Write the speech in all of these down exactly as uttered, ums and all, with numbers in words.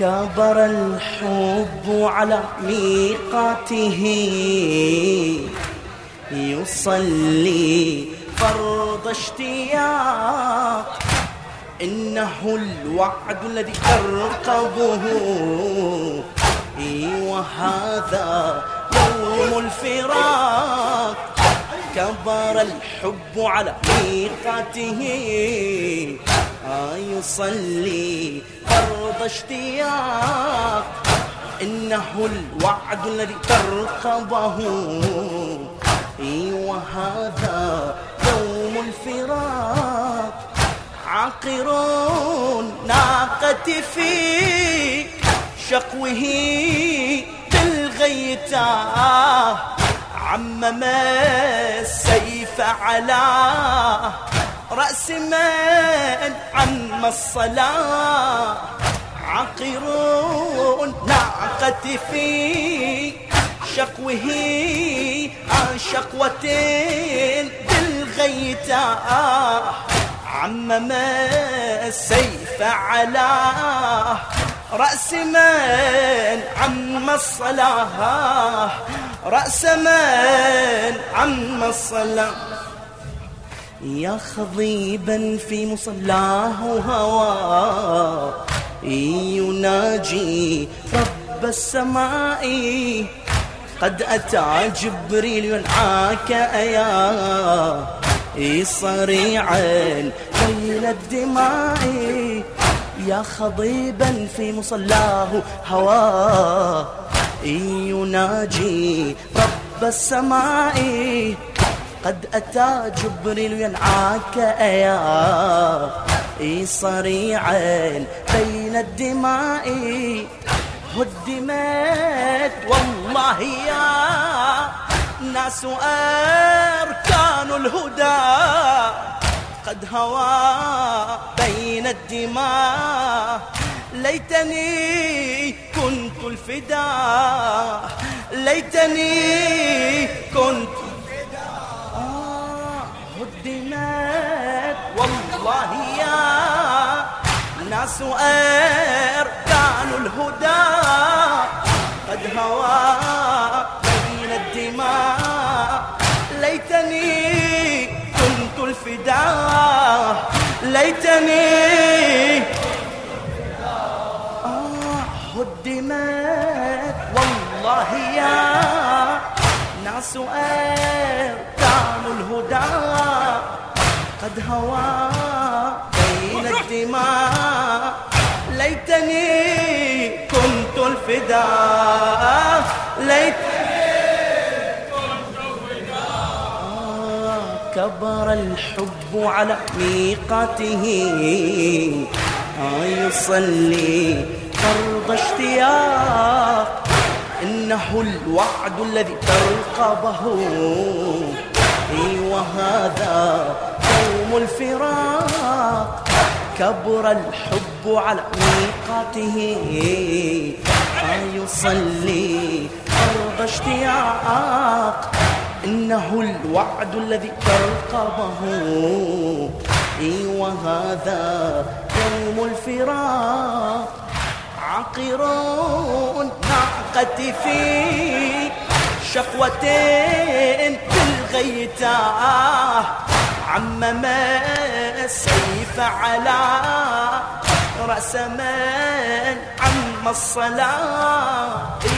كبر الحب على ميقاته يصلي فرض اشتياق، إنه الوعد الذي ترقبه وهذا يوم الفراق. كبر الحب على ميقاته يصلي فرض اشتياق، إنه الوعد الذي ترقبه وهذا يوم الفراق. عاقرون ناقتي في شقوه بالغيتاه، عمم السيف على رأس من عم الصلاة. عاقرون ناقتي في شقوه عن شقوة بالغيتاه، عمم السيف على رأس من عم الصلاة، رأس من عم الصلاة. يا خضيبا في مصلاه هوى يناجي رب السماء، قد أتى جبريل ينعاك يا صريعا بين الدماء. يا خضيبا في مصلاه هوى يناجي رب السماء، قد أتى جبريل ينعاك يا صريعا بين الدماء. هدمت والله يا ناس أركان الهدى، قد هوى بين الدماء. ليتني كنت الفداء، ليتني كنت آه هدمت والله يا ناس أركان الهدى، قد هوى بين الدماء. ليتني كنت الفداء، ليتني آه هدمت والله يا ناس أركان الهدى، قد هوى بين الدماء. ليتني كنت الفداء، ليتني كنت الفداء. آه كبر الحب على ميقاته يصلي فرض اشتياق، إنه الوعد الذي ترقبه وهذا يوم الفراق. كبر الحب على ميقاته يصلي فرض اشتياق، إنه الوعد الذي ترقبه وهذا يوم الفراق. عاقرون ناقتي في شقوة بالغيتاه، عمم السيف على رأس من عم الصلاة.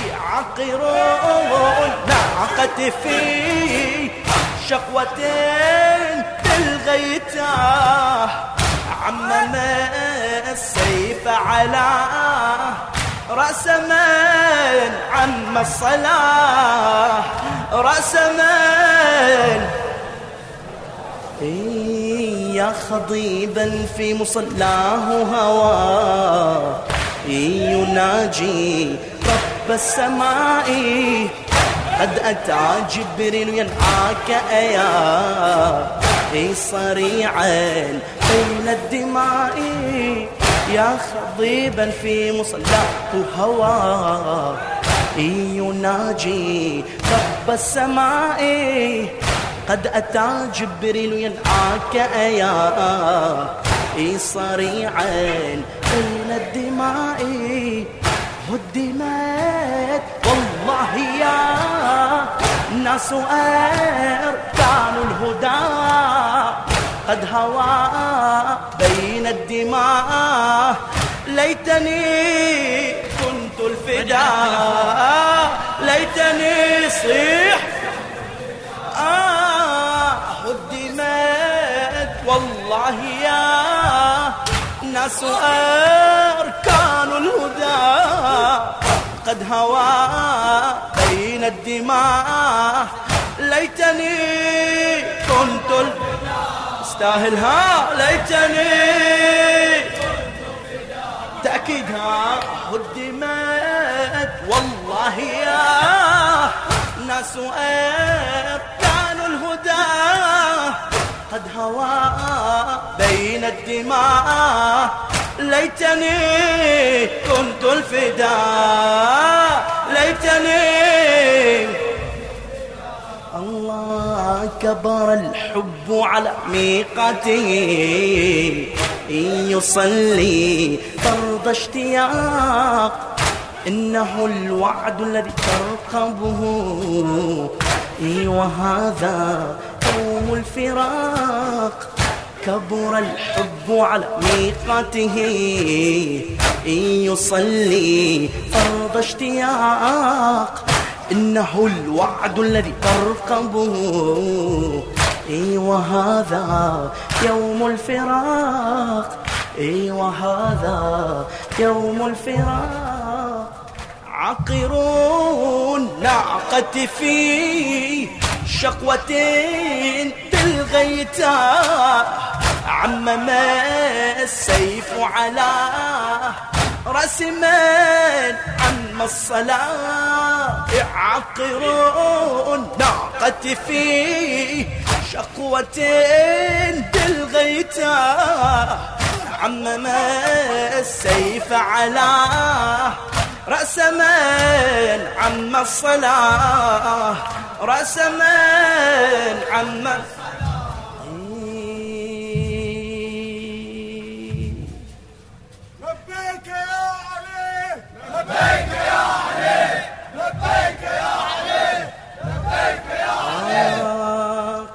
عاقرون ناقتي في شقوة بالغيتاه، عمم السيف على رأس من عم الصلاة، رأس من. يا خضيبا في مصلاه هوى يناجي رب السماء، قد أتى جبريل ينعاك يا صريعا بين الدماء. يا خضيبا في مصلاه هوى يناجي رب السماء، قد أتى جبريل ينعاك يا صريعا بين الدماء. هدمت والله يا ناس أركان الهدى قد هوى بين الدماء ليتني كنت الفداء ليتني صيح آه هدمت والله يا ناس أركان الهدى قد هوى بين الدماء ليتني كنت الفداء استاهلها ليتني تأكيدها هدمت والله يا ناس أركان الهدى قد هوى بين الدماء ليتني كنت الفداء ليتني الله كبر الحب على ميقاته إن يصلي فرض اشتياق إنه الوعد الذي ترقبه وهذا يوم الفراق كبر الحب على ميقاته إن يصلي فرض اشتياق إنه الوعد الذي ترقبه وهذا يوم الفراق وهذا يوم الفراق عقرون نعقة في شقوة بالغيتاء عمم السيف على رأس من عم الصلاة عقرون نعقة في شقوة بالغيتاء عمم السيف على رأس من عم الصلاة رأس من عم لبيك يا علي لبيك يا علي لبيك يا علي لبيك يا علي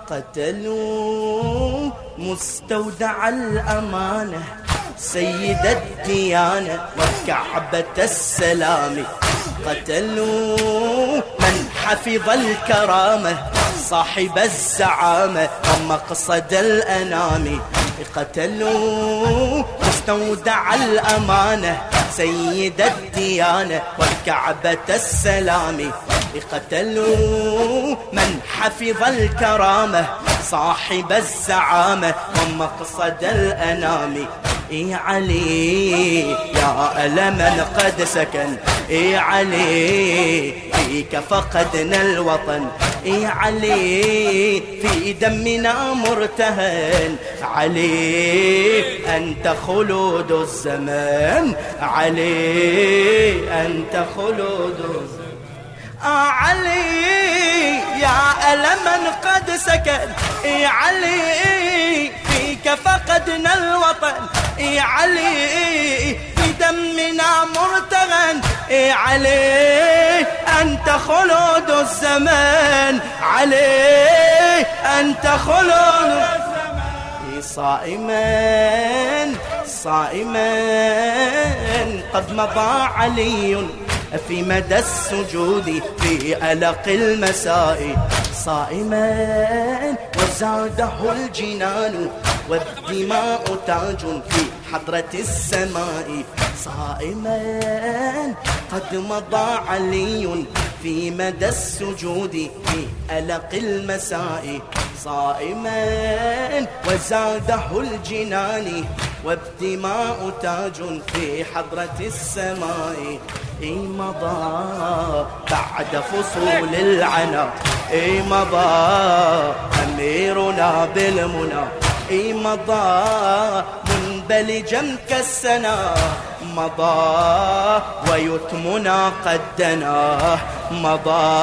قتلوا مستودع الأمانة سيد الديانة وكعبة السلام قتلوا من حفظ الكرامة صاحب الزعامة ومقصد الأنام قتلوا مستودع الأمانة سيد الديانة والكعبة السلام قتلوا من حفظ الكرامة صاحب الزعامة ومقصد الأنام إي علي يا ألما قد سكن إي علي فيك فقدنا الوطن إي علي في دمنا مرتهن علي أنت خلود الزمان علي أنت خلود الزمان آه علي يا ألما قد سكن إي علي فيك فقدنا الوطن إي علي في دمنا مرتغن إي علي أنت خلود الزمان علي أنت خلود الزمان صائما صائما قد مضى علي في مدى السجود في ألق المساء صائما وزاده الجنان والدماء تاج في حضرة السماء صائما قد مضى علي في مدى السجود في ألق المساء صائما وزاده الجنان والدماء تاج في حضرة السماء إي مضى بعد فصول العنا إي مضى أميرنا بالمنى إي مضى منبلجا كالسنا مضى ويتمنا قد دنا مضى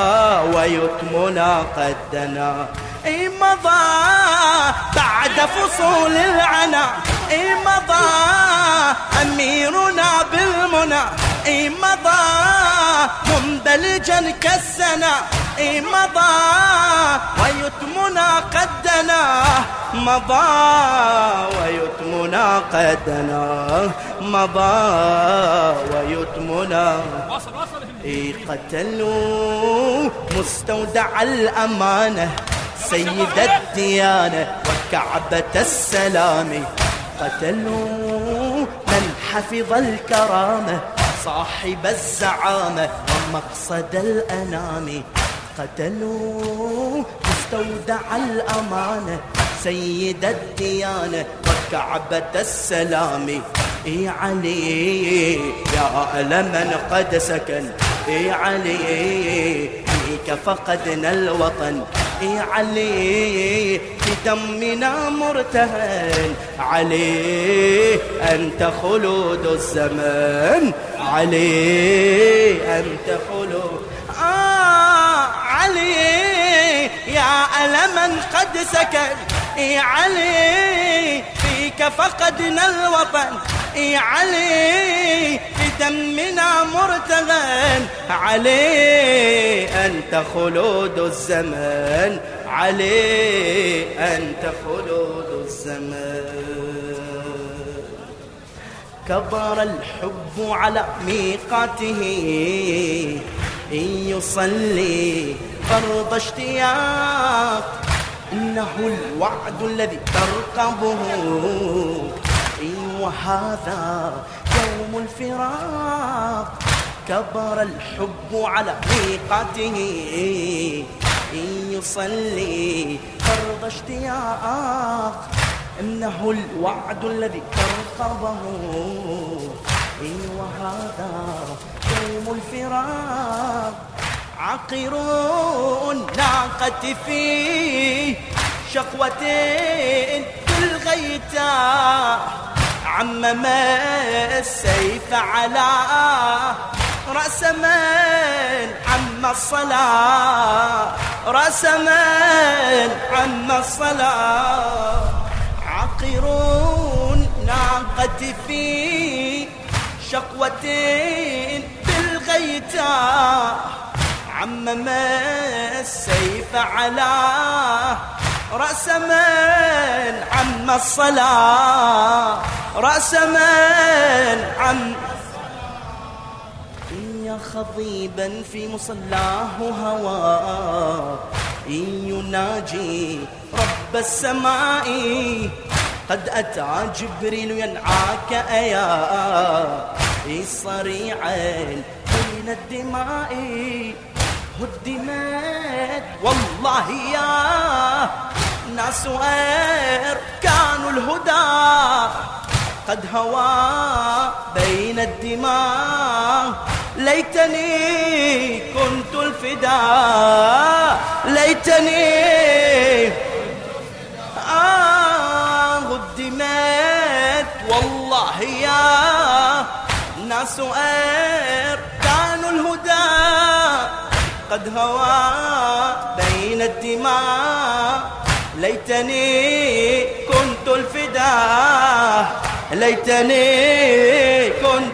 ويتمنا قد دنا إي مضى بعد فصول العنا إي مضى أميرنا بالمنى اي مضى منبلجا كالسنا اي مضى ويتمنا قد دنا مضى ويتمنا قد دنا مضى ويتمنا اي قتلوا مستودع الأمانة سيد الديانة وكعبة السلام قتلوا من حفظ الكرامة صاحب الزعامة ومقصد الأنام قتلوا مستودع الأمانة سيد الديانة وكعبة السلام اي علي يا ألمن قد سكن اي علي فيك فقدنا الوطن اي علي في دمنا مرتهن علي أنت خلود الزمان علي أنت خلود آه علي يا ألمن قد سكن اي علي فيك فقدنا الوطن اي علي في دمنا مرتغن علي أنت خلود الزمان علي أنت خلود الزمان كبر الحب على ميقاته إن يصلي فرض اشتياق إنه الوعد الذي ترقبه وهذا يوم الفراق كبر الحب على ميقاته إن يصلي فرض اشتياق إنه الوعد الذي ترقبه وهذا يوم الفراق عقرون ناقة في شقوتين بالغيتا عمم السيف على رأس من عم الصلاة رأس من عم الصلاة عقرون ناقة في شقوتين بالغيتا عمم السيف على رأس من عم الصلاة رأس من عم يا خضيبا في مصلاه هوى إن يناجي رب السماء قد أتى جبريل ينعاك أيا صريعا بين الدماء هدمت والله يا ناس أركان الهدى قد هوى بين الدماء ليتني كنت الفداء ليتني آه هدمت والله يا ناس أركان الهدى قد هوى بين الدماء ليتني كنت الفداء ليتني كنت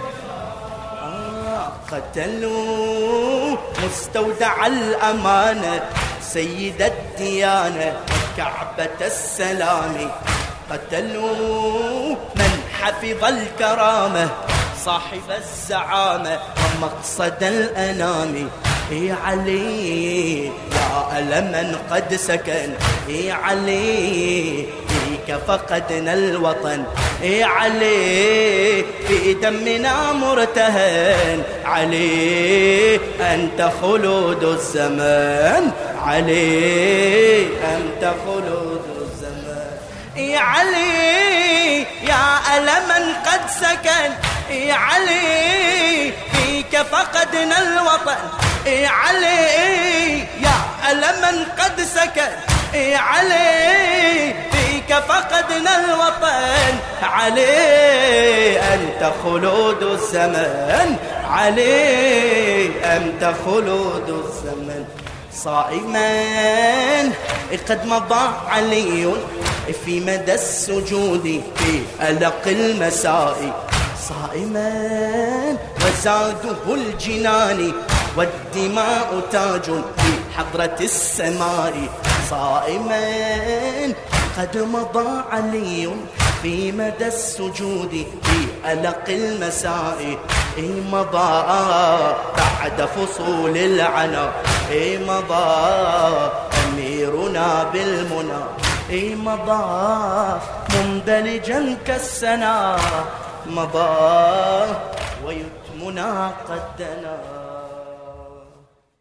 آه قتلوا مستودع الأمانة سيد الديانة وكعبة السلام قتلوا من حفظ الكرامة صاحب الزعامة ومقصد الأنام اي علي يا ألمن قد سكن اي علي فيك فقدنا الوطن اي علي في دمنا مرتهن علي أنت خلود الزمان علي أنت خلود الزمان اي علي يا ألمن قد سكن اي علي فيك فقدنا الوطن اي علي يا ألمن قد سكن اي علي فيك فقدنا الوطن علي أنت خلود الزمان علي أنت خلود الزمان صائما قد مضى علي في مدى السجود في ألق المساء صائما زاده الجنان والدماء تاج في حضرة السماء صائما قد مضى علي في مدى السجود في ألق المساء إي مضى بعد فصول العنا إي مضى أميرنا بالمنى إي مضى مندلجا كالسنا مضى ويتمنا قد دنا.